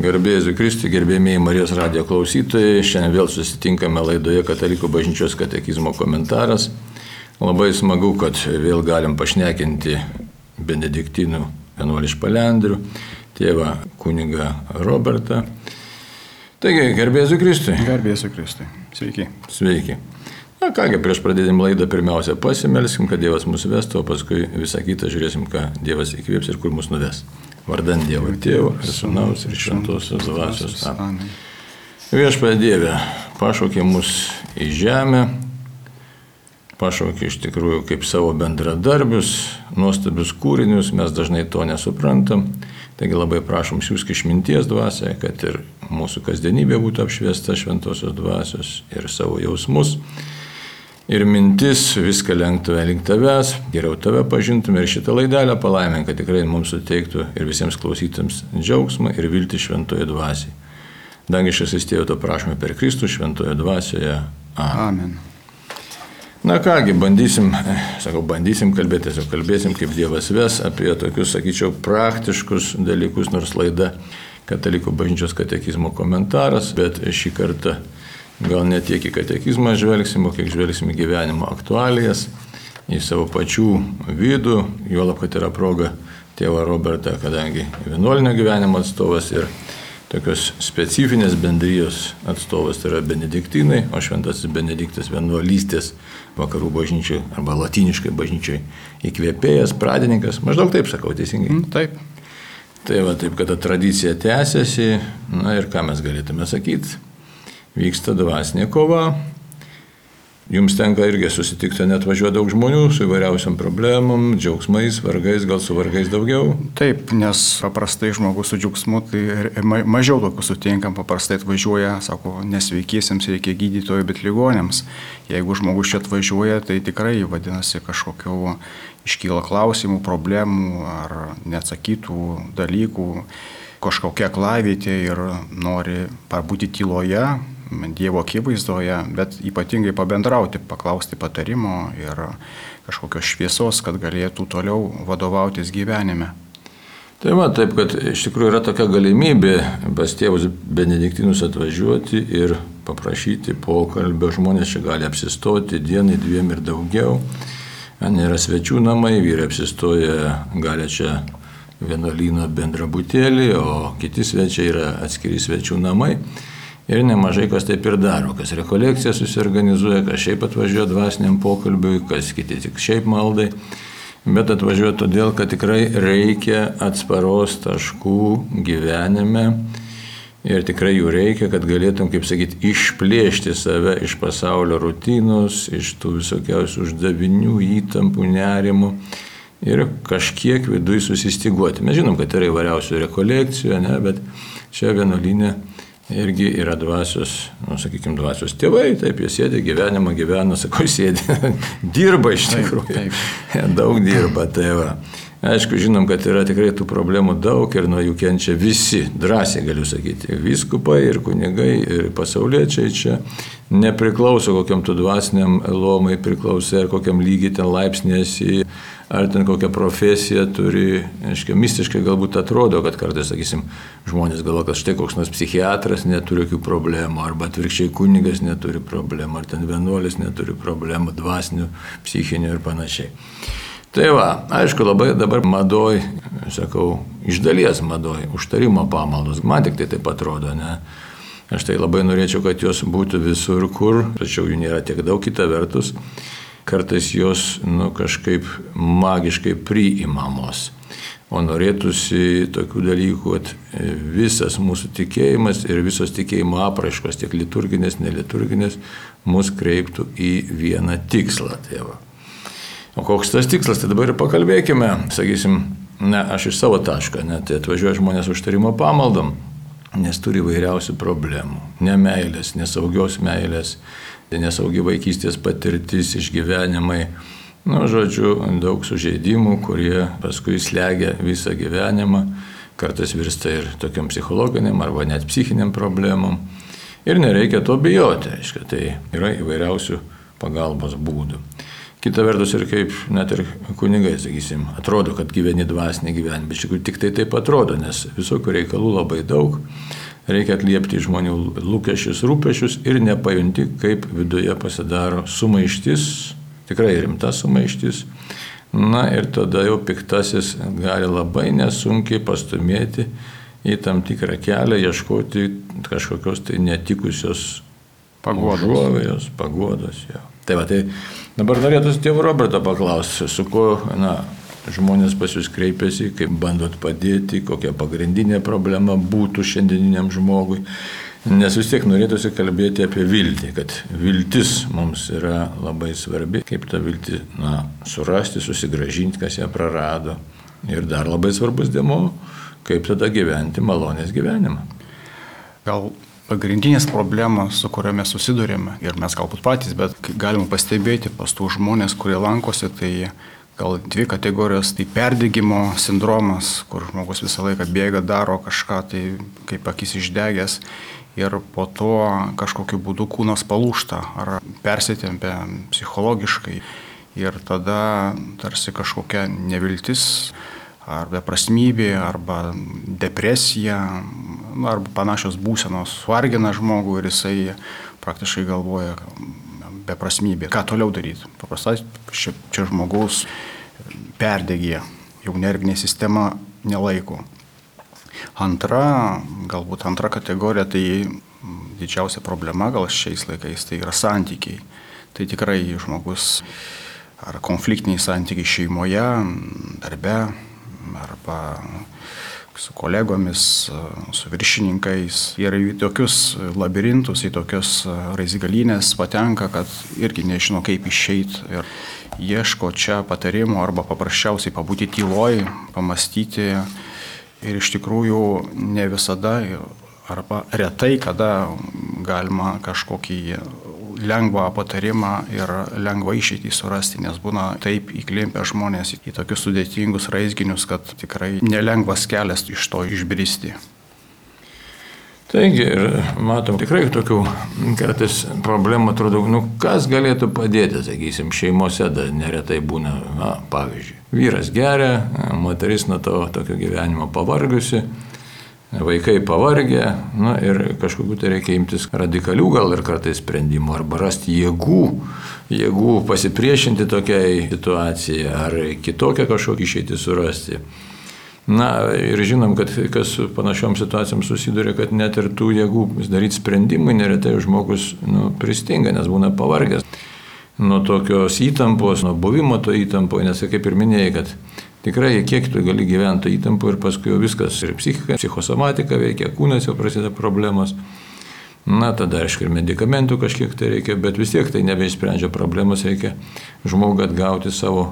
Garbėsiu Kristui, gerbėmieji Marijos radijo klausytojai. Šiandien vėl susitinkame laidoje Katalikų bažnyčios katekizmo komentaras. Labai smagu, kad vėl galim pašnekinti benediktinų vienuolį iš Palendrių, tėvą kunigą Robertą. Taigi, garbėsiu Kristui. Garbėsiu Kristui. Sveiki. Sveiki. Na kągi, prieš pradėdami laidą pirmiausia pasimelskim, kad Dievas mus vestų, o paskui visą kitą žiūrėsim, ką Dievas įkvėps ir kur mus nuves. Vardant Dievo Tėvo ir Sūnaus ir Šventosios Dvasios. Amen. Viešpatie Dieve, pašaukė mus į žemę, pašaukė iš tikrųjų kaip savo bendradarbius, nuostabius kūrinius, mes dažnai to nesuprantam. Taigi labai prašom siųsk išminties dvasią, kad ir mūsų kasdienybė būtų apšviesta Šventosios Dvasios ir savo jausmus. Ir mintis viską lenktume link tavęs, geriau tave pažintume ir šitą laidelę palaimink, kad tikrai mums suteiktų ir visiems klausytams džiaugsmą ir viltį Šventoje Dvasiai. Dangiškasis Tėve, to prašome per Kristų Šventoje Dvasioje. Amen. Na kągi, bandysim kalbėti, tiesiog kalbėsim, kaip Dievas ves apie tokius, sakyčiau, praktiškus dalykus, nors laida Katalikų bažnyčios katekizmo komentaras, bet šį kartą gal ne tiek į katekizmą žvelgsim, o kiek žvelgsim į gyvenimo aktualijas, į savo pačių vidų, juolab, kad yra proga tėvą Robertą, kadangi vienuolinio gyvenimo atstovas ir tokios specifinės bendrijos atstovas, tai yra benediktinai, o šventasis Benediktas vienuolystės vakarų bažnyčiai arba latiniškai bažnyčiai įkvėpėjas, pradininkas, maždaug taip sakau, teisingai? Taip. Tai va, taip, kad ta tradicija tęsiasi, na ir ką mes galėtume sakyti? Vyksta dvasinė kova, jums tenka irgi susitikti, net važiuoja daug žmonių su įvairiausiam problemom, džiaugsmais, vargais, gal su vargais daugiau. Taip, nes paprastai žmogus su džiaugsmu, tai mažiau tokių sutinkam, paprastai atvažiuoja, sako, nesveikiesiems reikia gydytojų, bet ligoniams. Jeigu žmogus čia atvažiuoja, tai tikrai vadinasi kažkokių iškyla klausimų, problemų ar neatsakytų dalykų, kažkokia aklavietė ir nori pabūti tyloje, Dievo akivaizdoje, bet ypatingai pabendrauti, paklausti patarimo ir kažkokios šviesos, kad galėtų toliau vadovautis gyvenime. Tai va, taip, kad iš tikrųjų yra tokia galimybė pas tėvus benediktinus atvažiuoti ir paprašyti pokalbio, žmonės čia gali apsistoti dienai, dviem ir daugiau. Nėra svečių namai, vyrai apsistoja, gali čia vienuolyno bendrabutėlį, o kiti svečiai yra atskiri svečių namai. Ir nemažai kas taip ir daro, kas rekolekciją susiorganizuoja, kas šiaip atvažiuoja dvasiniam pokalbiui, kas kiti tik šiaip maldai, bet atvažiuoja todėl, kad tikrai reikia atsparos taškų gyvenime ir tikrai jų reikia, kad galėtum, kaip sakyti, išplėšti save iš pasaulio rutinos, iš tų visokiausių uždavinių, įtampų, nerimų ir kažkiek viduj susistiguoti. Mes žinom, kad yra įvairiausių rekolekcijų, ne, bet čia vienuolyne irgi yra dvasios, dvasios tėvai, taip, jie sėdi, gyvenimą gyvena, sakau, sėdi, dirba iš tikrųjų, daug dirba, tai va. Aišku, žinom, kad yra tikrai tų problemų daug ir nuo jų kenčia visi, drąsiai galiu sakyti, vyskupai ir kunigai ir pasauliečiai čia nepriklauso kokiam tu dvasiniam lomai priklausai ar kokiam lygiai ten laipsnėsi, ar ten kokią profesiją turi, aiškiai, mistiškai galbūt atrodo, kad kartais, sakysim, žmonės galvoja, kad štai koks nors psichiatras neturi jokių problemų, arba atvirkščiai kunigas neturi problemų, ar ten vienuolis neturi problemų, dvasinių, psichinių ir panašiai. Tai va, aišku, labai dabar madoj, sakau, iš dalies madoj, užtarimo pamaldos, man tik tai taip atrodo, ne? Aš tai labai norėčiau, kad jos būtų visur kur, tačiau jų nėra tiek daug, kita vertus. Kartais jos kažkaip magiškai priimamos. O norėtųsi tokių dalykų, kad visas mūsų tikėjimas ir visos tikėjimo apraiškos, tiek liturginės, neliturginės, mus kreiptų į vieną tikslą, tėvą. O koks tas tikslas, tai dabar ir pakalbėkime, sakysim, aš iš savo taško, tai atvažiuoja žmonės užtarimo pamaldom, nes turi įvairiausių problemų, nemeilės, nesaugios meilės, nesaugi vaikystės patirtis, išgyvenimai, žodžiu, daug sužeidimų, kurie paskui slegia visą gyvenimą, kartais virsta ir tokiam psichologiniam arba net psichiniam problemom. Ir nereikia to bijoti, aiškiai, tai yra įvairiausių pagalbos būdų. Kita vertus ir kaip net ir kunigai, sakysim, atrodo, kad gyveni dvasinį gyvenimą, bet iš tikrųjų tik tai taip atrodo, nes visokių reikalų labai daug. reikia atliepti žmonių lūkesčius, rūpesčius ir nepajunti, kaip viduje pasidaro sumaištis, tikrai rimta sumaištis. Na ir tada jau piktasis gali labai nesunkiai pastumėti į tam tikrą kelią, ieškoti kažkokios tai netikusios paguodos. Jo. Tai va, tai dabar norėtųsi tėvo Roberto paklausti, su kuo žmonės pas jūs kreipiasi, kaip bandot padėti, kokia pagrindinė problema būtų šiandieniniam žmogui. Nes vis tiek norėtųsi kalbėti apie viltį, kad viltis mums yra labai svarbi, kaip tą viltį surasti, susigrąžinti, kas ją prarado. Ir dar labai svarbus dėmuo, kaip tada gyventi malonės gyvenimą. Gal pagrindinės problemos, su kuriomis susidurėme, ir mes galbūt patys, bet galima pastebėti pas tų žmonės, kurie lankosi, tai gal dvi kategorijos, tai perdegimo sindromas, kur žmogus visą laiką bėga, daro kažką, tai kaip akis išdegęs. Ir po to kažkokiu būdu kūnas palūžta ar persitempia psichologiškai. Ir tada tarsi kažkokia neviltis, ar beprasmybė, arba depresija, arba panašios būsenos vargina žmogų ir jisai praktiškai galvoja beprasmybė. Ką toliau daryti? Paprastai čia žmogaus perdegė, jau nervinė sistema nelaiko. Galbūt antra kategorija, tai didžiausia problema gal šiais laikais, tai yra santykiai. Tai tikrai žmogus ar konfliktiniai santykiai šeimoje, darbe, arba su kolegomis, su viršininkais. Ir į tokius labirintus, į tokius raizgalynės patenka, kad irgi nežino kaip išeiti ir ieško čia patarimų arba paprasčiausiai pabūti tyloj, pamastyti. Ir iš tikrųjų ne visada arba retai, kada galima kažkokį lengvą patarimą ir lengvą išeitį surasti, nes būna taip įklimpę žmonės į tokius sudėtingus raizginius, kad tikrai nelengvas kelias iš to išbristi. Taigi, ir matom tikrai tokių kartais problemų, atrodo, kas galėtų padėti, sakysim, šeimose neretai būna, pavyzdžiui, vyras geria, moteris nuo to tokio gyvenimo pavargusi, vaikai pavargę, ir kažkokiu tai reikia imtis radikalių gal ir kartais sprendimų, arba rasti jėgų pasipriešinti tokiai situacijai, ar kitokią kažkokį išeitį surasti. Ir žinom, kad kas su panašiom situacijom susiduria, kad net ir tų jėgų daryti sprendimui neretai žmogus pristinga, nes būna pavargęs nuo tokios įtampos, nuo buvimo to įtampoje, nes kaip ir minėjai, kad tikrai kiek tu gali gyventi įtampo ir paskui jau viskas ir psichika, psichosomatika veikia, kūnas jau prasideda problemos. Tada aišku ir medikamentų kažkiek tai reikia, bet vis tiek tai nebeišsprendžia problemos, reikia žmogų atgauti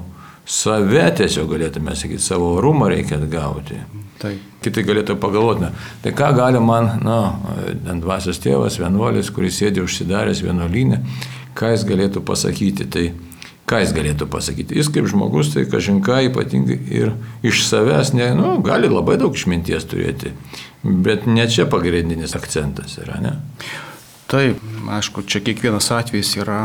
save tiesiog galėtume sakyti, savo orumą reikia atgauti. Taip. Kiti galėtų pagalvoti, tai ką gali man, dvasios tėvas, vienuolis, kuris sėdė užsidaręs vienuolyne, ką jis galėtų pasakyti. Tai ką jis galėtų pasakyti? Jis kaip žmogus, tai kažinką ypatingai ir iš savęs, gali labai daug išminties turėti, bet ne čia pagrindinis akcentas yra, ne? Taip, aišku, čia kiekvienas atvejis yra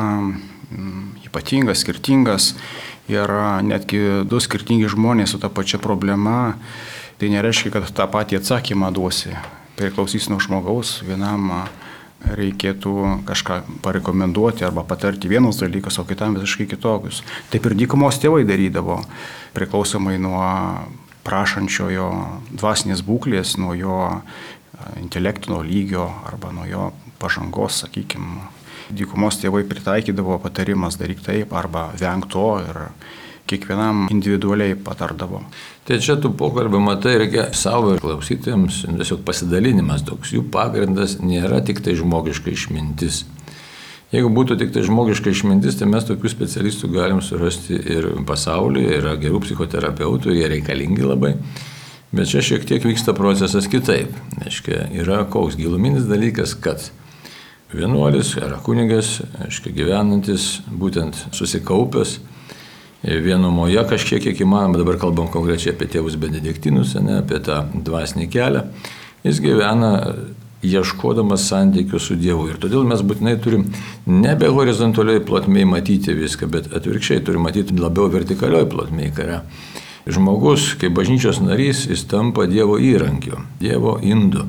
ypatingas, skirtingas. Ir netgi du skirtingi žmonės su ta pačia problema, tai nereiškia, kad tą patį atsakymą duosi. Priklausys nuo žmogaus, vienam reikėtų kažką parekomenduoti arba patarti vienus dalykus, o kitam visiškai kitokius. Taip ir dykumos tėvai darydavo, priklausomai nuo prašančiojo dvasinės būklės, nuo jo intelektinio lygio arba nuo jo pažangos, sakykime. Dykumos tėvai pritaikydavo patarimas daryk taip arba venk to ir kiekvienam individualiai patardavo. Tai čia tų pokalbių matai reikia savo ir klausytėms, tiesiog pasidalinimas toks, jų pagrindas nėra tik tai žmogiška išmintis. Jeigu būtų tik tai žmogiška išmintis, tai mes tokių specialistų galim surasti ir pasaulyje, yra gerų psichoterapeutų, jie reikalingi labai. Bet čia šiek tiek vyksta procesas kitaip. Yra koks giluminis dalykas, kad vienuolis ar kunigas, gyvenantis, būtent susikaupęs vienumoje kažkiek, kiek įmanoma, dabar kalbam konkrečiai apie tėvus benediktinus, apie tą dvasinį kelią, jis gyvena ieškodamas santykių su Dievu. Ir todėl mes būtinai turim nebe horizontaliai plotmėj matyti viską, bet atvirkščiai turim matyti labiau vertikalioj plotmėj, kai yra žmogus, kaip bažnyčios narys, jis tampa Dievo įrankiu, Dievo indu.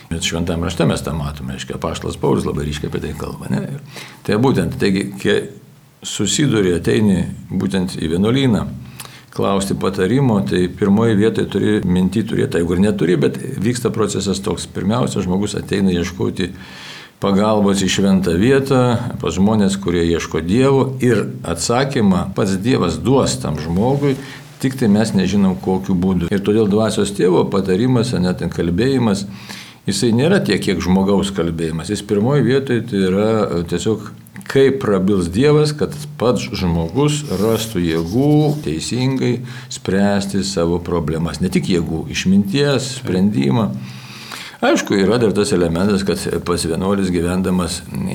Bet šventame rašte mes tą matome, aiškiai, apaštalas Paulius labai ryškiai apie tai kalba. Ne? Tai būtent, taigi, kai susiduri, ateini būtent į vienuolyną, klausti patarimo, tai pirmoji vietoje turi mintį turėti, jeigu ir neturi, bet vyksta procesas toks. Pirmiausia, žmogus ateina ieškoti pagalbos į šventą vietą, pas žmonės, kurie ieško Dievo ir atsakymą pats Dievas duos tam žmogui, tik tai mes nežinom kokiu būdu. Ir todėl dvasios tėvo patarimas, net kalbėjimas, jisai nėra tiek, kiek žmogaus kalbėjimas. Jis pirmoji vietoje tai yra tiesiog kaip prabils Dievas, kad pats žmogus rastų jėgų teisingai spręsti savo problemas. Ne tik jėgų, išminties, sprendimą. Aišku, yra dar tas elementas, kad pas vienuolis gyvendamas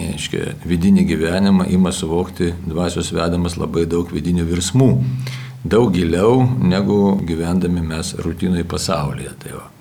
vidinį gyvenimą ima suvokti dvasios vedamas labai daug vidinių virsmų. Daug giliau, negu gyvendami mes rutinoj pasaulyje. Tai va.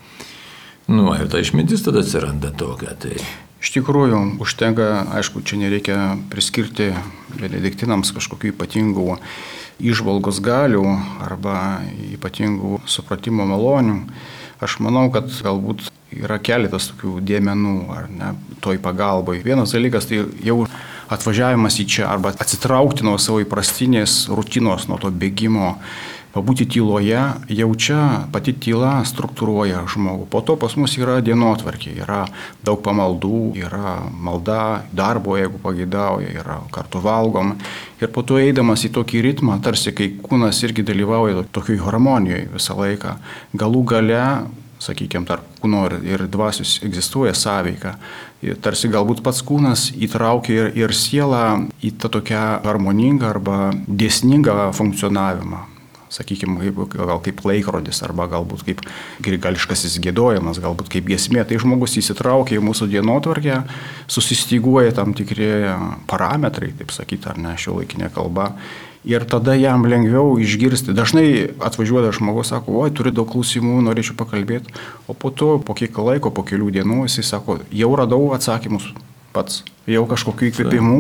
Ir ta išmintis tada atsiranda tokia. Tai... Iš tikrųjų, užtenka, aišku, čia nereikia priskirti benediktinams kažkokių ypatingų įžvalgos galių arba ypatingų supratimo malonių. Aš manau, kad galbūt yra keletas tokių dėmenų, ar ne, toj pagalbai. Vienas dalykas tai jau atvažiavimas į čia arba atsitraukti nuo savo įprastinės rutinos, nuo to bėgimo, pabūti tyloje, jau čia pati tyla struktūruoja žmogų. Po to pas mus yra dienotvarkė, yra daug pamaldų, yra malda, darbo, jeigu pageidauja, yra kartu valgom. Ir po to eidamas į tokį ritmą, tarsi kai kūnas irgi dalyvauja tokioj harmonijoje visą laiką, galų gale, sakykime, tarp kūno ir dvasios egzistuoja sąveika. Tarsi galbūt pats kūnas įtraukia ir sielą į tą tokią harmoningą arba dėsningą funkcionavimą. Sakykime, gal kaip laikrodis, arba galbūt kaip grigališkasis giedojimas, galbūt kaip giesmė. Tai žmogus įsitraukia į mūsų dienotvarkę, susistyguoja tam tikri parametrai, taip sakyti, ar ne, šiuolaikinė kalba. Ir tada jam lengviau išgirsti. Dažnai atvažiuoja žmogus, sako, oi, turiu daug klausimų, norėčiau pakalbėti. O po to, po kiek laiko, po kelių dienų, jisai sako, jau radau atsakymus pats. Jau kažkokiu įkvėpimu,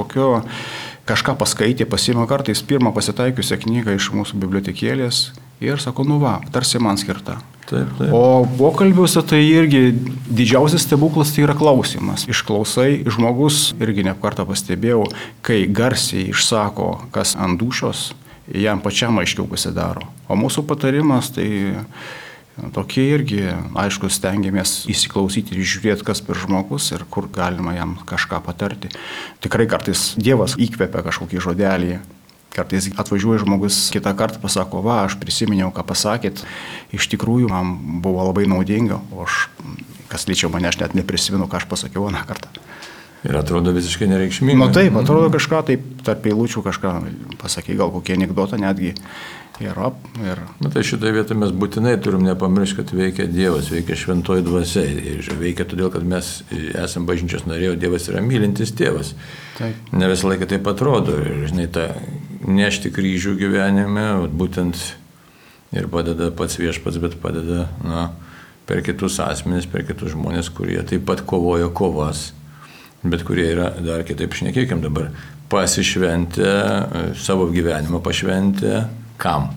kažką paskaitė, pasiėmė kartais pirmą pasitaikiusią knygą iš mūsų bibliotekėlės ir sako, tarsi man skirta. Taip, taip. O pokalbiuose tai irgi didžiausias stebuklas tai yra klausimas. Išklausai, žmogus, irgi ne kartą pastebėjau, kai garsiai išsako, kas ant dūšios, jam pačiam aiškiau pasidaro. O mūsų patarimas tai tokie irgi, aišku, stengiamės įsiklausyti ir žiūrėti, kas per žmogus ir kur galima jam kažką patarti. Tikrai kartais Dievas įkvepia kažkokį žodelį. Kartais atvažiuoja žmogus kitą kartą, pasako, aš prisiminiau, ką pasakėt, iš tikrųjų man buvo labai naudinga, o aš, kas liečia mane, aš net neprisimenu, ką aš pasakiau aną kartą. Ir atrodo visiškai nereikšminga. Taip, atrodo kažką, taip, tarp eilučių kažką pasakai, gal kokį anekdotą netgi. Tai šitoje vietoje mes būtinai turim nepamiršti, kad veikia Dievas, veikia šventoji dvasia. Ir veikia todėl, kad mes esame bažnyčios nariai, o Dievas yra mylintis tėvas. Taip. Ne visą laiką taip atrodo. Ir, žinai, tą nešti kryžių gyvenime, būtent ir padeda pats viešpats, bet padeda per kitus asmenis, per kitus žmonės, kurie taip pat kovoja kovas, bet kurie yra dar kitaip, šnekėkim dabar, pasišventę, savo gyvenimą pašventę. Kam?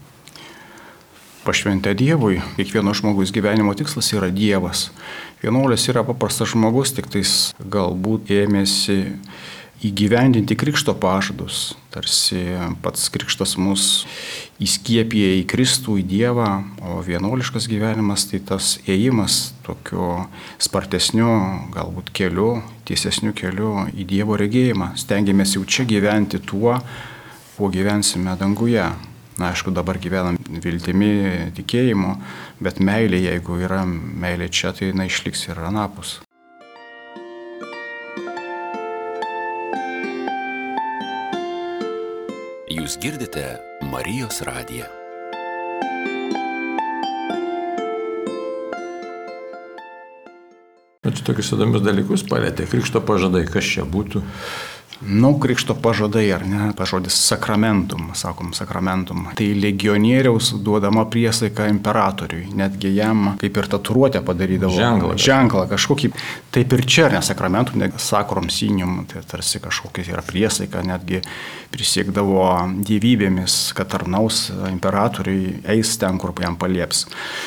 Pašventę Dievui. Kiekvieno žmogus gyvenimo tikslas yra Dievas. Vienuolis yra paprastas žmogus, tik tais galbūt ėmėsi įgyvendinti krikšto pažadus. Tarsi pats krikštas mus įskiepija į Kristų, į Dievą, o vienuoliškas gyvenimas tai tas ėjimas tokiu spartesniu, galbūt keliu, tiesesniu keliu į Dievo regėjimą. Stengiamės jau čia gyventi tuo, kuo gyvensime danguje. Aišku, dabar gyvenam viltimi, tikėjimu, bet meilė, jeigu yra meilė čia, tai jinai išliks ir anapus. Jūs girdite Marijos radiją. Čia tokius įdomius dalykus palėtė. Krikšto pažadai, kas čia būtų? Krikšto pažadai, ar ne, pažodis sakramentum, sakom sakramentum. Tai legionieriaus duodama priesaika imperatoriui, netgi jam kaip ir tatuiruotę padarydavo. Ženklą kažkokį. Taip ir čia, ne sakramentum, ne sacrum signium, tai tarsi kažkokia yra priesaika, netgi prisiekdavo dievybėmis, kad tarnaus imperatoriui, eis ten, kur jam palieps.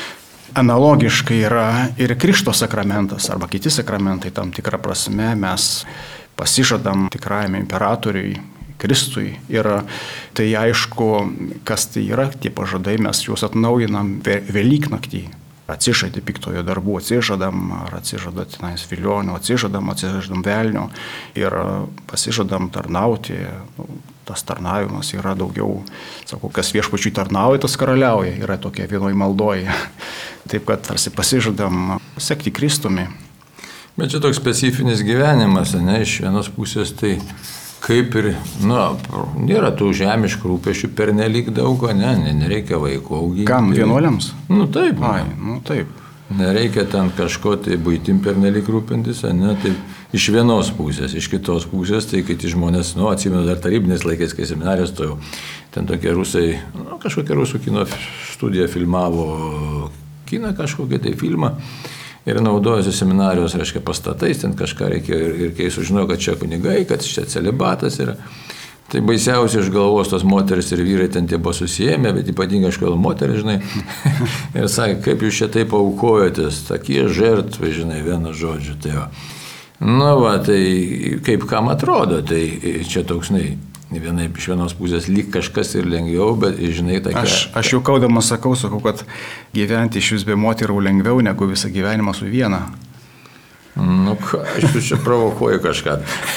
Analogiškai yra ir Krikšto sakramentas arba kiti sakramentai tam tikrą prasme. Mes pasižadam tikrajam imperatoriui, Kristui. Ir tai aišku, kas tai yra, tie pažadai, mes juos atnaujinam Velyknaktį. Atsižadi piktojo darbų, atsižadam, ar atsižada tenais vilionio, atsižadam velnio ir pasižadam tarnauti. Tas tarnavimas yra daugiau, sakau, kas viešpačiui tarnauja, tas karaliauja, yra tokia vienoj maldoje. Taip kad tarsi pasižadam sekti Kristumi. Bet čia toks specifinis gyvenimas, ne, iš vienos pusės tai kaip ir, nėra tų žemiškų rūpesčių pernelyg daug, nereikia vaikų auginti. Kam, vienuoliams? Taip. Taip. Nereikia ten kažko tai buitim pernelyg rūpintis, tai iš vienos pusės, iš kitos pusės, tai kiti žmonės, atsimenu dar tarybinės laikais, kai seminarijos stojau, ten tokie rusai, kažkokia rusų kino studija filmavo kiną, kažkokią tai filmą. Ir naudojasi seminarijos, reiškia, pastatais, ten kažką reikėjo ir kai sužinojo, kad čia kunigai, kad čia celibatas yra. Tai baisiausiai iš galvos tos moteris ir vyrai ten tie buvo susijėmę, bet ypatingai aš gal moteris, žinai. Ir sakė, kaip jūs čia taip aukojotės, tokie žertvai, žinai, vienu žodžiu. Tai tai kaip kam atrodo, tai čia toks, iš vienos pusės lyg kažkas ir lengviau, bet žinai, tokia... Aš juokaudamas sakau, kad gyventi iš vis be moterų lengviau negu visą gyvenimą su viena. Aš čia provokuoju kažką.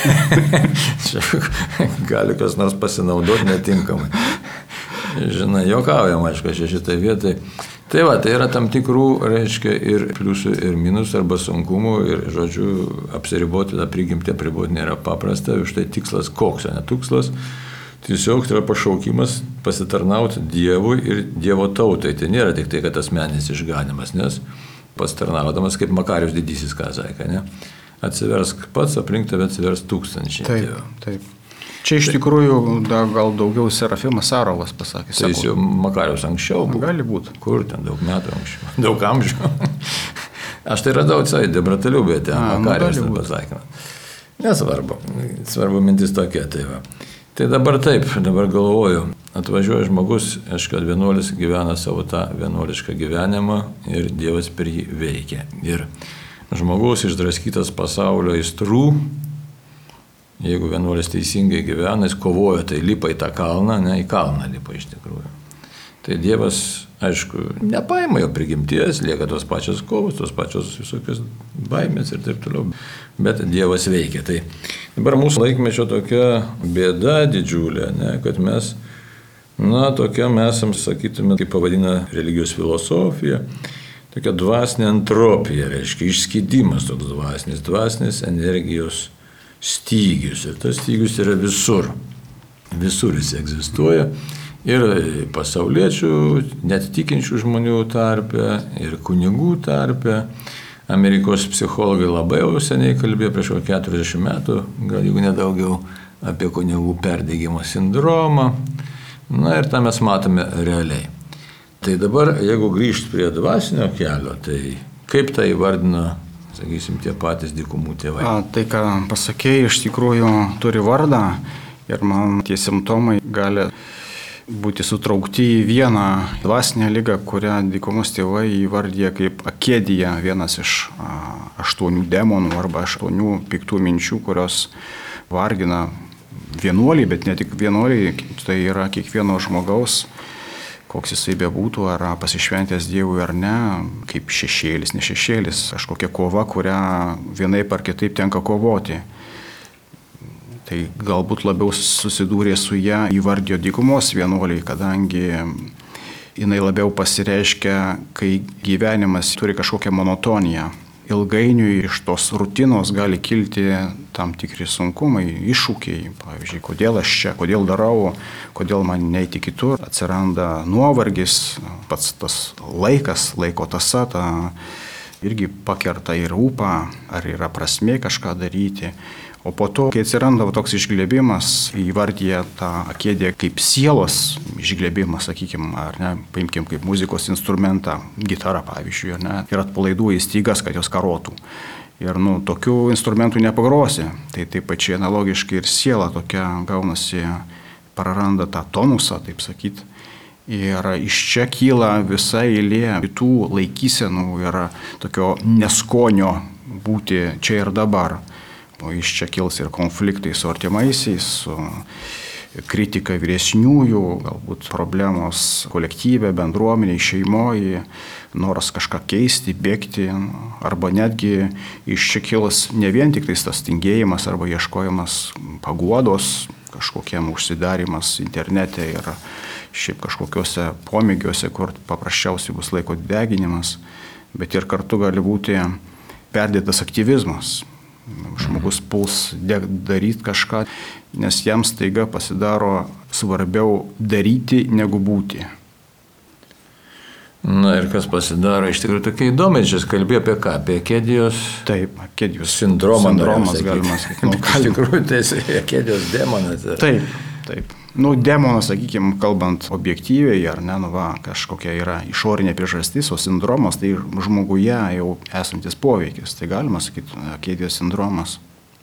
Čia gali kas nors pasinaudoti netinkamai. Žinai, juokaujam, aišku, šitai vietai. Tai yra tam tikrų, reiškia, ir pliusų, ir minusų, arba sunkumų, ir, žodžiu, apsiriboti, tą prigimtį apriboti nėra paprasta, už tai tikslas koks, tikslas. Tiesiog tai yra pašaukimas pasitarnauti Dievui ir Dievo tautai. Tai nėra tik tai, kad asmeninis išganimas, nes pasitarnaudamas, kaip Makarijus didysis, ką sakė, atsiversk pats, aplink tave atsivers tūkstančiai. Taip. Čia iš tikrųjų gal daugiau Serafimas Sarovas pasakė. Tai jis jau Makarijus anksčiau buvo. Gali būti. Kur ten daug metų anksčiau? Daug amžių. Aš tai radau Debratalių, bet ten Makarijus pasakė. Nesvarbu. Svarbu mintis tokia. Tai dabar galvoju. Atvažiuoja žmogus, kad vienuolis gyvena savo tą vienuolišką gyvenimą ir Dievas per jį veikia. Ir žmogus išdraskytas pasaulio aistrų, jeigu vienuolis teisingai gyvena, jis kovoja, tai lipa į tą kalną, į kalną lipa iš tikrųjų. Tai Dievas, aišku, nepaima jo prigimties, lieka tos pačios kovos, tos pačios visokios baimės ir taip toliau, bet Dievas veikia. Tai dabar mūsų laikmečio tokia bėda didžiulė, kad mes, tokia mes esam, sakytume, kaip pavadina religijos filosofija, tokia dvasinė entropija, reiškia, išskydimas toks dvasinės energijos stygius. Ir tas stygius yra visur. Visur jis egzistuoja. Ir pasauliečių, net tikinčių žmonių tarpe, ir kunigų tarpe. Amerikos psichologai labai jau seniai kalbėjo, prieš 40 metų, gal jeigu nedaugiau, apie kunigų perdegimo sindromą. Ir tą mes matome realiai. Tai dabar, jeigu grįžt prie dvasinio kelio, tai kaip tai įvardina, sakysim, tie patys dykumų tėvai? Tai, ką pasakėjai, iš tikrųjų turi vardą ir man tie simptomai gali būti sutraukti į vieną dvasinę ligą, kurią dykumos tėvai įvardyja kaip akedija, vienas iš 8 demonų arba 8 piktų minčių, kurios vargina vienuolį, bet ne tik vienuolį, tai yra kiekvieno žmogaus, koks jisai bebūtų, ar pasišventęs Dievui ar ne, kaip šešėlis, ne šešėlis, kažkokia kova, kurią vienaip ar kitaip tenka kovoti. Tai galbūt labiau susidūrė su ją įvardijo dykumos vienuoliai, kadangi jinai labiau pasireiškia, kai gyvenimas turi kažkokią monotoniją. Ilgainiui iš tos rutinos gali kilti tam tikri sunkumai, iššūkiai. Pavyzdžiui, kodėl aš čia, kodėl darau, kodėl man neiti kitur. Atsiranda nuovargis, pats tas laikas, laiko tąsa, irgi pakerta ir ūpą, ar yra prasmė kažką daryti. O po to, kai atsiranda toks išglėbimas, įvardyja tą akėdę kaip sielos išglėbimas, sakykime, ar ne, paimkim kaip muzikos instrumentą, gitarą pavyzdžiui, ar ne, ir atpalaiduoja stygas, kad jos karotų. Ir tokių instrumentų nepagrosi. Tai taip pačiai analogiškai ir siela tokia gaunasi, praranda tą tonusą, taip sakyti. Ir iš čia kyla visa eilė kitų laikysenų ir tokio neskonio būti čia ir dabar. O iš čia kils ir konfliktai su artimaisiais, su kritika vyresniųjų, galbūt problemos kolektyve, bendruomeniai, šeimoje, noras kažką keisti, bėgti, arba netgi iš čia kils ne vien tik tas tingėjimas arba ieškojimas paguodos, kažkokiam užsidarimas internete ir šiaip kažkokiuose pomėgiuose, kur paprasčiausiai bus laiko deginimas, bet ir kartu gali būti perdėtas aktyvizmas. Žmogus puls daryti kažką, nes jam staiga pasidaro svarbiau daryti negu būti. Na ir kas pasidaro, iš tikrųjų tokia įdomi, čia kalbėjo apie ką, apie Akedijos sindromą, galima sakyti. Iš tikrųjų, tai Akedijos demonas. Taip. Demonas, sakykime, kalbant objektyviai, ar ne, kažkokia yra išorinė priežastis, o sindromas tai žmoguje jau esantis poveikis. Tai galima sakyti, Akedijos sindromas.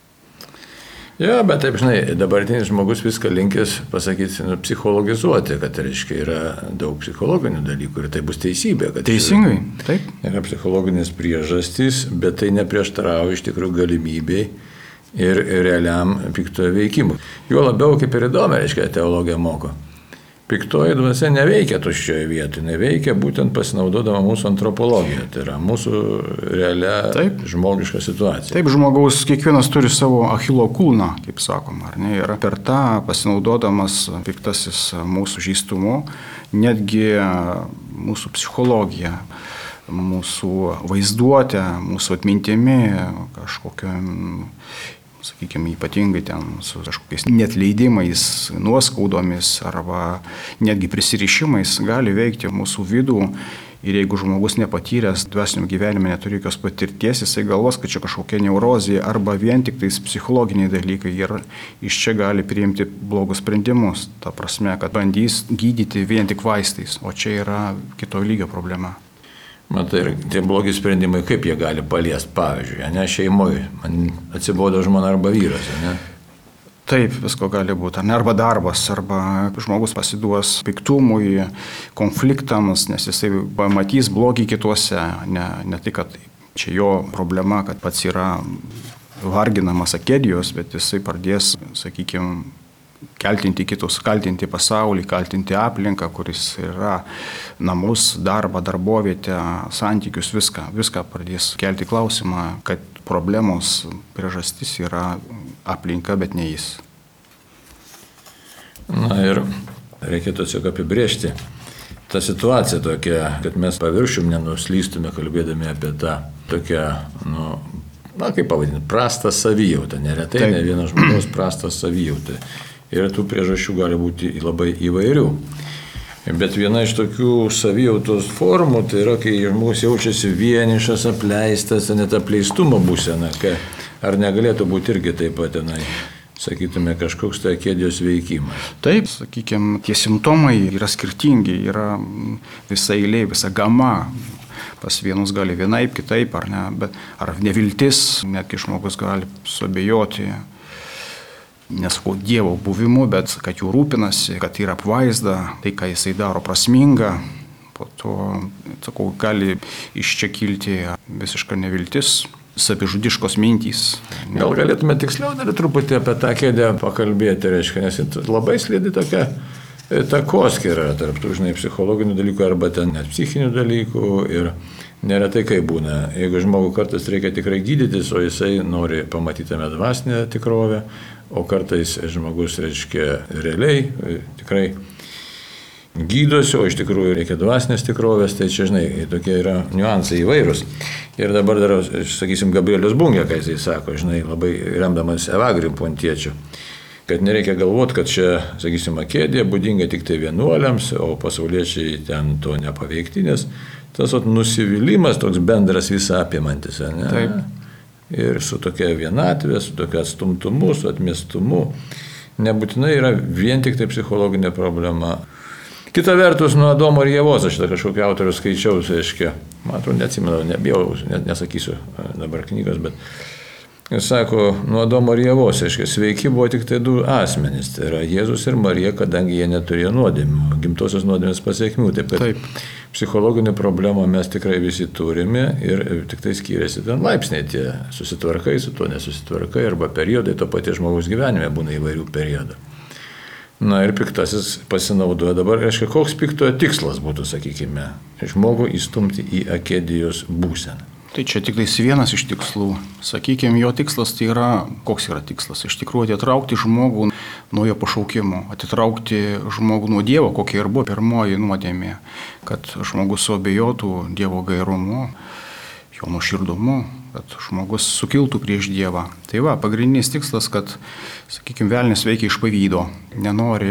Jo, bet taip, dabartinis žmogus viską linkęs pasakyti, psichologizuoti, kad, reiškia, yra daug psichologinių dalykų ir tai bus teisybė. Teisingai, taip. Yra psichologinės priežastys, bet tai neprieštarauja iš tikrųjų galimybei ir realiam piktojo veikimui. Juo labiau, kaip ir įdomi, reiškia, teologija moko. Piktoji dvasia neveikia tuščioje vietoje, neveikia būtent pasinaudodama mūsų antropologiją, tai yra mūsų realia žmogiška situacija. Taip, žmogaus kiekvienas turi savo Achilo kulną, kaip sakoma, ar ne, ir per tą pasinaudodamas piktasis mūsų žeistumu, netgi mūsų psichologija, mūsų vaizduotė, mūsų atmintimi, kažkokio, sakykime, ypatingai ten su kažkokiais netleidimais, nuoskaudomis arba netgi prisirišimais gali veikti mūsų vidų. Ir jeigu žmogus nepatyręs dvasiniam gyvenime neturi jokios patirties, jisai galvos, kad čia kažkokia neurozija arba vien tik tais psichologiniai dalykai ir iš čia gali priimti blogus sprendimus. Ta prasme, kad bandys gydyti vien tik vaistais, o čia yra kito lygio problema. Matai, ir tie blogi sprendimai, kaip jie gali paliesti, pavyzdžiui, ne šeimoje, man atsibodo žmona arba vyras, ne? Taip, visko gali būti, arba darbas, arba žmogus pasiduos piktumui, konfliktams, nes jisai pamatys blogį kituose, ne tik, kad čia jo problema, kad pats yra varginamas Akedijos, bet jisai pradės, sakykime, kaltinti kitus, kaltinti pasaulį, kaltinti aplinką, kuris yra namus, darbą, darbovietę, santykius, viską pradės kelti klausimą, kad problemos priežastis yra aplinka, bet ne jis. Na ir reikėtų tiesiog apibrėžti tą situaciją tokia, kad mes paviršium nenuslystume kalbėdami apie tą tokią, kaip pavadinti, prastą savijautą. Neretai ne vienas žmogus prastą savijautą. Ir tų priežasčių gali būti labai įvairių. Bet viena iš tokių savijautos formų, tai yra, kai žmogus jaučiasi vienišas, apleistas, net apleistumo būsena. Ar negalėtų būti irgi taip pat, sakytume, kažkoks tai Akedijos veikimas? Taip, sakykime, tie simptomai yra skirtingi, yra visa eilė, visa gama. Pas vienus gali vienaip, kitaip, ar ne, bet ar neviltis, netgi žmogus gali suabejoti. Nesakau Dievo buvimu, bet kad jų rūpinasi, kad yra apvaizda, tai, ką jisai daro prasminga, po to, sakau, gali iš čia kilti visiška neviltis, savižudiškos mintys. Gal galėtume tiksliau dar truputį apie tą Akediją pakalbėti, reiškia, nes labai slėdi tokia takoskyra tarp tų, psichologinių dalykų arba ten net psichinių dalykų ir neretai kaip būna. Jeigu žmogų kartais reikia tikrai gydytis, o jisai nori pamatyti tame dvasinę tikrovę, o kartais žmogus, reiškia, realiai tikrai gydosi, o iš tikrųjų reikia dvasinės tikrovės, tai čia, tokie yra niuansai įvairūs. Ir dabar dar, sakysim, Gabrielius Bungė, kai jisai sako, labai remdamas Evagrium Pontiečiu, kad nereikia galvoti, kad čia, sakysim, Akedija būdinga tik tai vienuoliams, o pasauliečiai ten to nepaveikti, nes tas nusivylimas toks bendras visą apimantis, ne? Taip. Ir su tokia vienatvė, su tokia atstumtumu, su atmestumu, nebūtinai yra vien tik tai psichologinė problema. Kita vertus, nuo Adomo ir Ievos, aš šitą kažkokį autorių skaičiau, reiškia, man atrodo, neatsimenu, nebijau, nesakysiu dabar knygos, bet Jis sako, nuo Adomo ir Ievos, reiškia, sveiki buvo tik tai du asmenys, tai yra Jėzus ir Marija, kadangi jie neturėjo nuodėmių, gimtosios nuodėmės pasiekmių. Taip, kad psichologinių problemų mes tikrai visi turime ir tik tai skiriasi ten laipsniai, tie susitvarkai, su tuo nesusitvarkai, arba periodai, to paties žmogaus gyvenime būna įvairių periodų. Na ir piktasis pasinaudoja dabar, reiškia, koks piktojo tikslas būtų, sakykime, žmogų įstumti į akedijos būseną. Tai čia tik vienas iš tikslų. Sakykime, jo tikslas tai yra, koks yra tikslas? Iš tikrųjų, atitraukti žmogų nuo jo pašaukimo, atitraukti žmogų nuo Dievo, kokia ir buvo pirmoji nuodėmė, kad žmogus suabejotų Dievo gairumu, jo nuoširdumu, kad žmogus sukiltų prieš Dievą. Tai va, pagrindinis tikslas, kad, sakykime, velnias veikia iš pavydo, nenori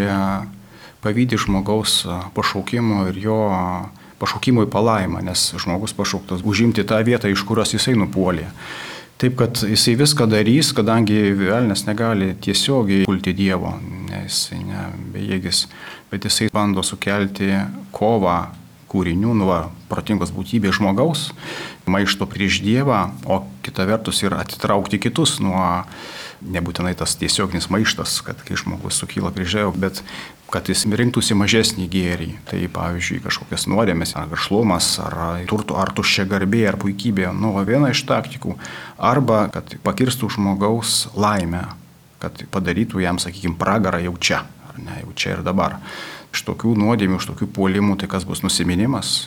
pavydį žmogaus pašaukimo ir jo pašaukimo į palaimą, nes žmogus pašauktas užimti tą vietą, iš kurios jisai nupuolė. Taip, kad jisai viską darys, kadangi velnias negali tiesiogiai pulti Dievo, nes jisai nebejėgis, bet jisai bando sukelti kovą kūrinių, nuo protingos būtybės žmogaus, maišto prieš Dievą, o kita vertus ir atitraukti kitus nuo, nebūtinai tas tiesioginis maištas, kad kai žmogus sukyla prieš Dievą, bet kad jis rinktųsi mažesnį gėrį. Tai pavyzdžiui, kažkokias nuodėmės, ar gašlumas, ar turtų, ar tuščia garbė, ar puikybė, viena iš taktikų. Arba, kad pakirstų žmogaus laimę, kad padarytų jam, sakykime, pragarą jau čia, ar ne, jau čia ir dabar. Iš tokių nuodėmių, iš tokių puolimų, tai kas bus nusiminimas,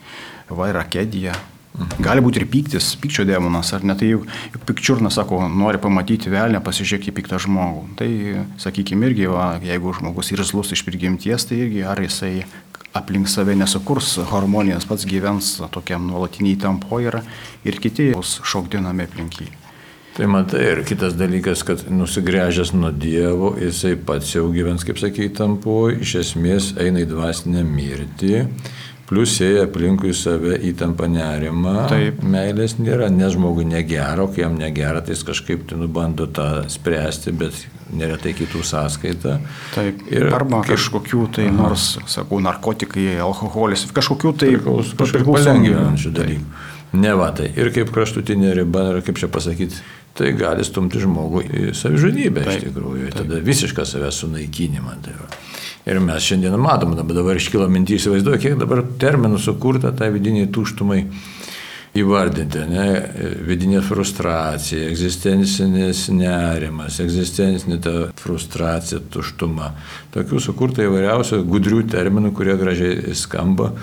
va ir akedija. Gali būti ir pyktis, pykčio demonas, ar ne, tai juk pikčiurnas, sako, nori pamatyti velnę, pasižiūrėti piktą žmogų. Tai, sakykime, irgi, jeigu žmogus irzlus iš prigimties, tai irgi ar jisai aplink save nesukurs harmonijos, pats gyvens tokiam nuolatiniai įtampoje ir kiti bus šokdinami aplink jį. Tai matai, ir kitas dalykas, kad nusigręžęs nuo Dievo, jisai pats jau gyvens, kaip sakė, įtampoje, iš esmės eina į dvasinę mirtį. Plius sėja aplinkui save įtampą nerimą, meilės nėra, nes žmogui negera, kai jam negera, tai jis kažkaip bando tą spręsti, bet neretai kitų sąskaita. Taip, ir arba kažkokių tai nors, sakau, narkotikai, alkoholis, kažkokių tai palengvinančių dalykų. Ne va tai. Ir kaip kraštutinė riba, ir kaip čia pasakyti, tai gali stumti žmogų į savižudybę iš tikrųjų. Tada visišką savęs sunaikinimą. Tai va. Ir mes šiandien matom, dabar iškilo mintys, įsivaizduoju, kiek dabar terminų sukurta tai vidiniai tuštumai įvardinti, ne? Vidinė frustracija, egzistencinis nerimas, egzistencinė ta frustracija, tuštuma. Tokių sukurta įvairiausių gudrių terminų, kurie gražiai skamba,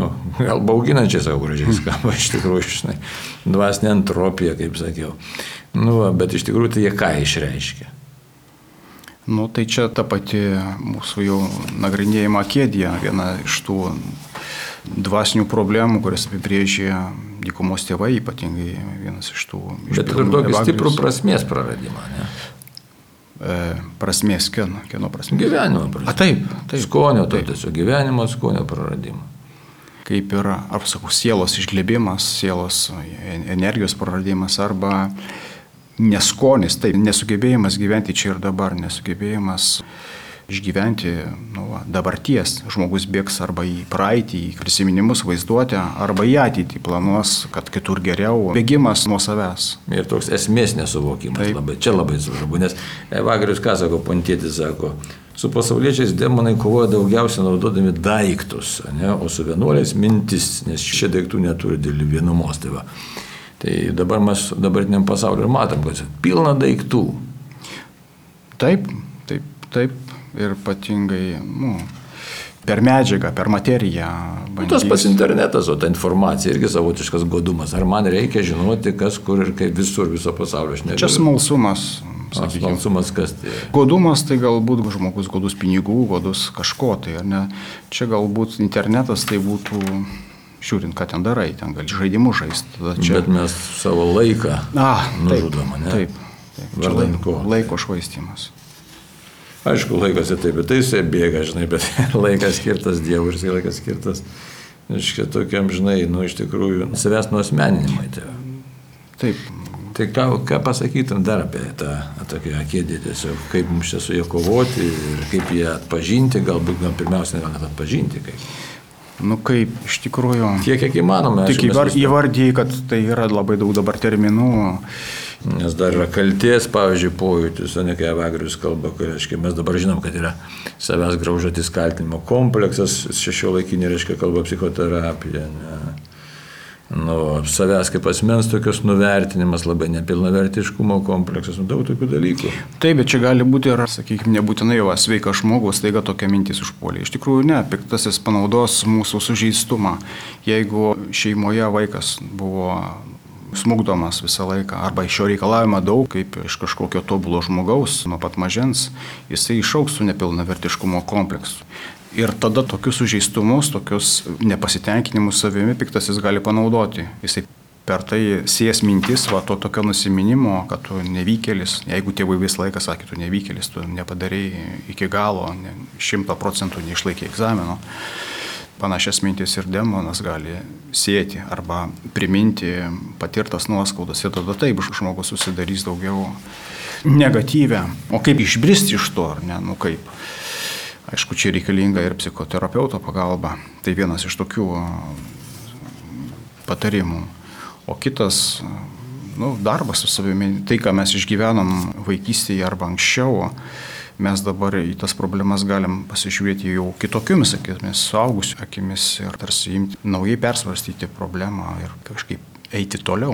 gal bauginančiai savo gražiai skamba, iš tikrųjų, žinai, dvasinė entropija, kaip sakiau. Bet iš tikrųjų tai jie ką išreiškia? Tai čia ta pati mūsų jau nagrinėjama akedija, viena iš tų dvasinių problemų, kurias apibrėžė dykumos tėvai, ypatingai vienas iš tų. Bet ir tokį stiprų prasmės praradimą, ne? Prasmės, kieno prasmės? Gyvenimo prasmės. Taip. Skonio, tiesiog gyvenimo skonio praradimą. Kaip ir, sielos išglėbimas, sielos energijos praradimas arba neskonis, tai nesugebėjimas gyventi čia ir dabar, nesugebėjimas išgyventi dabarties. Žmogus bėgs arba į praeitį, į prisiminimus, vaizduotę, arba į ateitį planuos, kad kitur geriau. Bėgimas nuo savęs. Ir toks esmės nesuvokimas. Čia labai svarbu, nes Evagrius, ką sako, Pontietis sako, su pasauliečiais demonai kovoja daugiausia naudodami daiktus, ne? O su vienuoliais mintis, nes šie daiktų neturi dėl vienumos. Tai dabar mes dabartiniam pasauliu ir matom, kad pilna daiktų. Taip. Ir ypatingai, per medžiagą, per materiją. Tas pats internetas, o ta informacija irgi savotiškas godumas. Ar man reikia žinoti, kas, kur ir kaip visur, viso pasaulio aš negaliu. Čia smalsumas. Smalsumas kas tai? Godumas tai galbūt žmogus godus pinigų, godus kažko tai, ar ne? Čia galbūt internetas tai būtų, žiūrint, ką ten darai, ten gali žaidimų žaisti. Čia... Bet mes savo laiką nužudom, ne? Taip. Čia laiko švaistymas. Aišku, laikas ir taip, bet tai jisai bėga, žinai, bet laikas skirtas Dievui ir laikas skirtas, tokiam, žinai, iš tikrųjų, savęs nuosmeninimai. Taip. Tai ką pasakytum dar apie tą tokią akėdį, tiesiog, kaip mums čia su jie kovoti ir kaip jie atpažinti, galbūt pirmiausia, net atpažinti kaip. Kaip, iš tikrųjų. Kiek įmanoma. Tik įvardėjai, kad tai yra labai daug dabar terminų Nes dar yra kalties, pavyzdžiui, pojūtis, o ne kai Evagrius kalba, kai reiškia, mes dabar žinom, kad yra savęs graužatis kaltinimo kompleksas, šiuolaikinė reiškia kalba psichoterapija. Savęs kaip asmens tokios nuvertinimas, labai nepilnavertiškumo kompleksas, daug tokių dalykų. Taip, bet čia gali būti ir, sakykime, nebūtinai jau sveikas žmogus, taiga tokia mintis užpuolė. Iš tikrųjų, ne, piktasis panaudos mūsų sužeistumą. Jeigu šeimoje vaikas buvo smukdomas visą laiką, arba iš jo reikalavimą daug, kaip iš kažkokio tobulo žmogaus nuo pat mažens, jisai išaugs su nepilnavertiškumo kompleksu. Ir tada tokius sužeistumus, tokius nepasitenkinimus savimi piktasis gali panaudoti. Jisai per tai sės mintis, to tokio nusiminimo, kad tu nevykėlis, jeigu tėvai visą laiką sakė, tu nevykėlis, tu nepadarei iki galo, 100% neišlaikė egzamino. Panašias mintis ir demonas gali sėti arba priminti patirtas nuoskaudas ir tada taip žmogus susidarys daugiau negatyvę. O kaip išbristi iš to, ar ne? Kaip? Aišku, čia reikalinga ir psichoterapeuto pagalba. Tai vienas iš tokių patarimų. O kitas, darbas su savimi, tai ką mes išgyvenom vaikystėje arba anksčiau, mes dabar į tas problemas galim pasižiūrėti jau kitokiomis akimis, suaugusių akimis ir tarsi imti, naujai persvarstyti problemą ir kažkaip eiti toliau.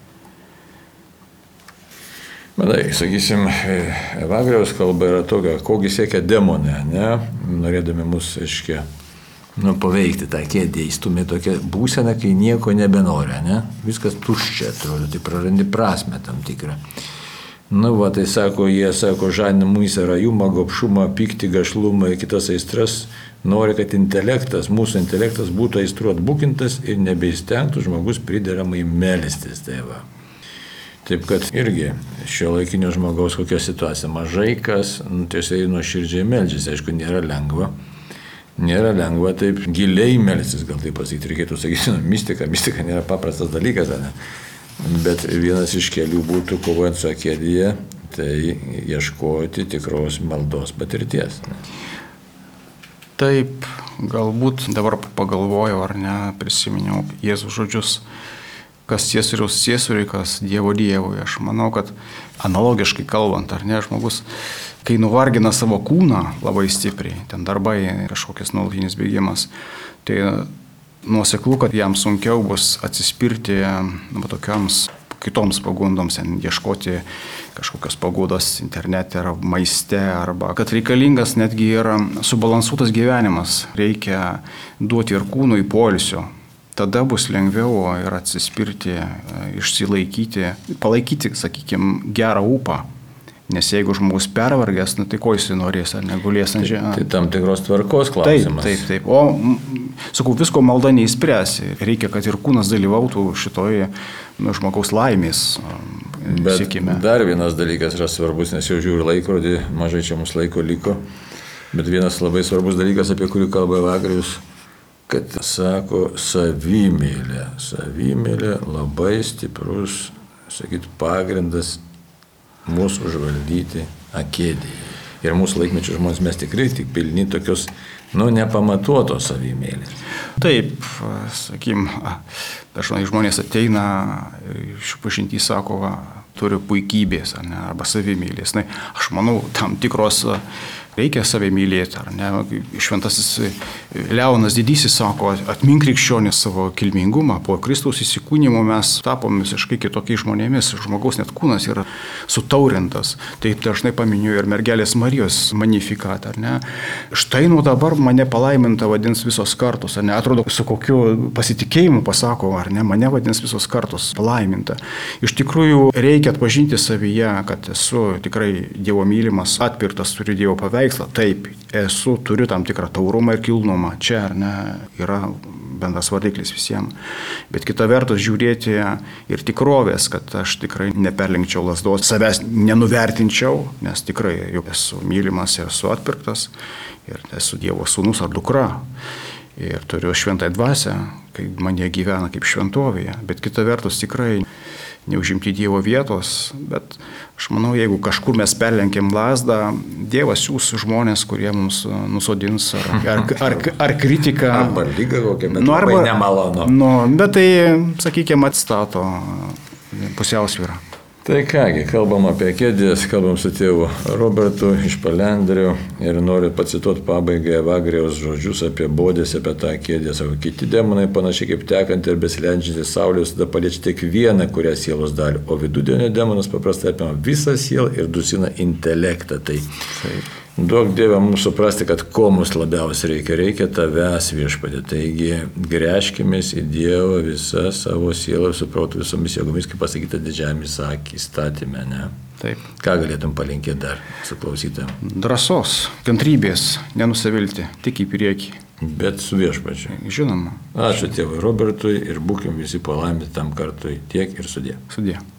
Matai, sakysim, Evagriaus kalba yra tokia, kogi siekia demonė, ne? Norėdami mus, aiškiai, paveikti tą kėdę, įstumė tokią būseną, kai nieko nebenori, ne? Viskas tuščia, atrodo, tai prarandi prasmę tam tikrą. Tai sako, jie sako, žadina muisę rajumą, gobšumą, pyktį, gašlumą ir kitas aistras. Nori, kad mūsų intelektas būtų aistrų atbukintas ir nebeįstengtų žmogus prideramai melstis. Taip kad irgi šiuolaikinio žmogaus kokia situacija. Mažai kas, tiesiog nuoširdžiai meldžiasi. Aišku, nėra lengva. Nėra lengva taip giliai melstis, gal taip pasakyti. Reikėtų sakyti, mistika nėra paprastas dalykas, ne? Bet vienas iš kelių būtų, kovojant su akėdija, tai ieškoti tikros maldos patirties. Ne? Taip, galbūt dabar pagalvojau, ar ne, prisiminiau Jėzų žodžius, kas ciesoriaus ciesoriui, kas Dievo Dievui. Aš manau, kad analogiškai kalbant, ar ne, žmogus, kai nuvargina savo kūną labai stipriai, ten darbai, kažkokias nuolatinis bėgimas, tai nuoseklu, kad jam sunkiau bus atsispirti tokiams kitoms pagundoms, ieškoti kažkokios pagudos internete ar maiste, arba kad reikalingas netgi ir subalansuotas gyvenimas. Reikia duoti ir kūnui poilsio. Tada bus lengviau ir atsispirti, išsilaikyti, palaikyti, sakykime, gerą ūpą. Nes jeigu žmogus pervargęs, tai ko jisai norės, ar negulės ant žemės? Tai tam tikros tvarkos klausimas. Taip. O, sakau, visko malda neįspręsi. Reikia, kad ir kūnas dalyvautų šitoje žmogaus laimės siekime. Bet dar vienas dalykas yra svarbus, nes jau žiūriu laikrodį, mažai čia mums laiko liko. Bet vienas labai svarbus dalykas, apie kurį kalba Evagrius, kad sako savimėlė. Savimėlė labai stiprus, pagrindas mūsų užvaldyti akėdėje. Ir mūsų laikmečio žmonės mes tikrai tik pilni tokios, nepamatuotos savimėlės. Taip, dažnai žmonės ateina iš pažintį, sako, turiu puikybės, arba savimėlės. Aš manau, tam tikros reikia save mylėti, ar ne? Šventasis Leonas Didysis sako, atmink krikščionį savo kilmingumą. Po Kristaus įsikūnimo mes tapom visiškai kitokiais žmonėmis. Žmogaus net kūnas yra sutaurintas. Tai dažnai paminiu ir mergelės Marijos magnifikatą, ar ne? Štai nuo dabar mane palaiminta vadins visos kartos, ar ne? Atrodo, su kokiu pasitikėjimu pasako, ar ne? Mane vadins visos kartos palaiminta. Iš tikrųjų, reikia atpažinti savyje, kad esu tikrai Dievo mylimas, atpirktas, turiu Dievo paveikslą. Taip, turiu tam tikrą taurumą ir kilnumą. Čia, ar ne, yra bendras vardiklis visiems. Bet kita vertus žiūrėti ir tikrovės, kad aš tikrai neperlenkčiau lazdos, savęs nenuvertinčiau, nes tikrai jau esu mylimas ir esu atpirktas ir esu Dievo sūnus ar dukra. Ir turiu šventąją dvasią, kai mane gyvena kaip šventovėje. Bet kita vertus tikrai neužimti Dievo vietos, bet aš manau, jeigu kažkur mes perlenkėm lazdą, Dievas siūs žmonės, kurie mums nusodins ar kritiką. Arba lyga kokia, bet labai nemalonu. Bet tai, sakykime, atstato pusiausvyrą. Tai kągi, kalbam apie kėdės, kalbam su tėvu Robertu iš Palendrio ir noriu pacituoti pabaigai Evagrijaus žodžius apie bodės, apie tą kėdę. Sako, kiti demonai panašiai kaip tekant ir besileidžiantys saulės, tada paliečia tik vieną, kurią sielos dalį, o vidudienio demonas paprastai apima visą sielą ir dusina intelektą. Tai duok Dieve mums suprasti, kad ko mums labiausiai reikia tavęs viešpatie. Taigi gręžkimės į Dievą visą savo sielą, suprotų visomis jėgomis, kaip pasakyta didžiajame įstatyme, ne? Taip. Ką galėtum palinkėti dar su klausytojam? Drąsos, kantrybės, nenusivilti, tik į priekį. Bet su viešpačiu. Žinoma. Ačiū tėvui Robertui ir būkim visi palaiminti tam kartui tiek ir sudie. Sudie.